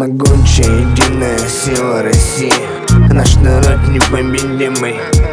Могучая единая сила России, наш народ непобедимый.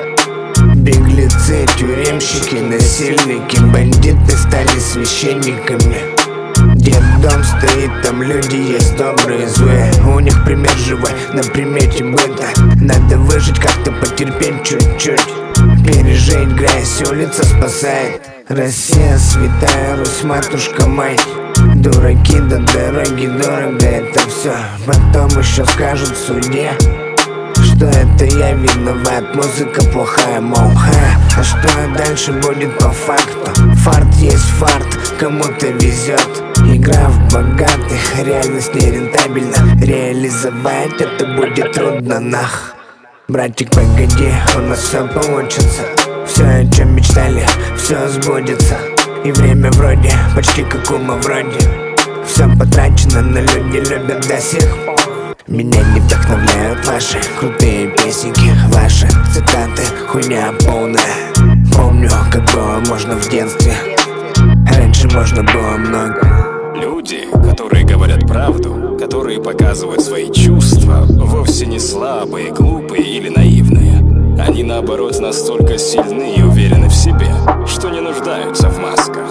Беглецы, тюремщики, насильники, бандиты стали священниками. Детдом стоит, там люди есть добрые, злые. У них пример живой на примете быта. Надо выжить, как-то потерпеть чуть-чуть, пережить грязь, улица спасает. Россия святая, Русь, матушка, мать. Дураки до дороги, дорого это все. Потом еще скажут в суде, что это я виноват, музыка плохая, мол, а что дальше будет по факту? Фарт есть фарт, кому-то везет. Игра в богатых, реальность нерентабельна. Реализовать это будет трудно, нах. Братик, погоди, у нас все получится. Все, о чем мечтали, все сбудется. И время вроде, почти как у вроде. Все потрачено, но люди любят до сих пор. Меня не вдохновляют ваши крутые песенки, ваши цитаты, хуйня полная. Помню, как было можно в детстве, раньше можно было много. Люди, которые говорят правду, которые показывают свои чувства, вовсе не слабые, глупые или наивные. Они, наоборот, настолько сильны и уверены в себе, что не нуждаются в масках.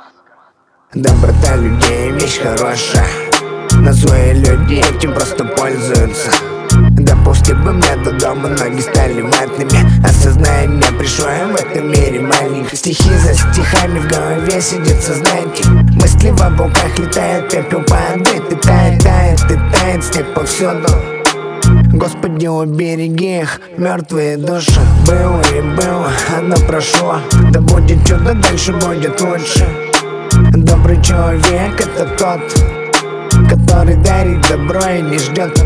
Доброта людей — вещь хорошая, но злые люди этим просто пользуются. Допустим, бы мне до дома ноги стали ватными. Осознание пришло в этом мире маленьких. Стихи за стихами в голове сидит сознание. Мысли в облаках летают, пепел падает и тает, тает, и тает снег повсюду. Господи, убереги их, мертвые души. Было и было, оно прошло. Да будет чудо, дальше будет лучше. Добрый человек — это тот, который дарит добро и не ждет.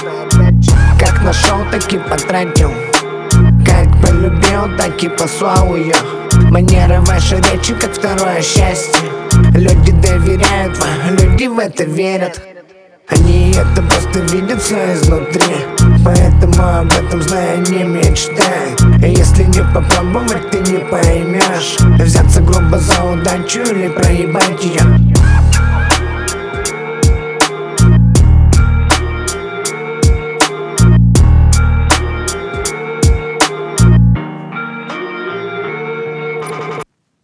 Как нашел, так и потратил. Как полюбил, так и послал ее. Манера вашей речи, как второе счастье. Люди доверяют вам, люди в это верят. Они это просто видят все изнутри, поэтому об этом зная не мечтают. И если не попробовать, ты не поймешь. Взяться грубо за удачу или проебать ее.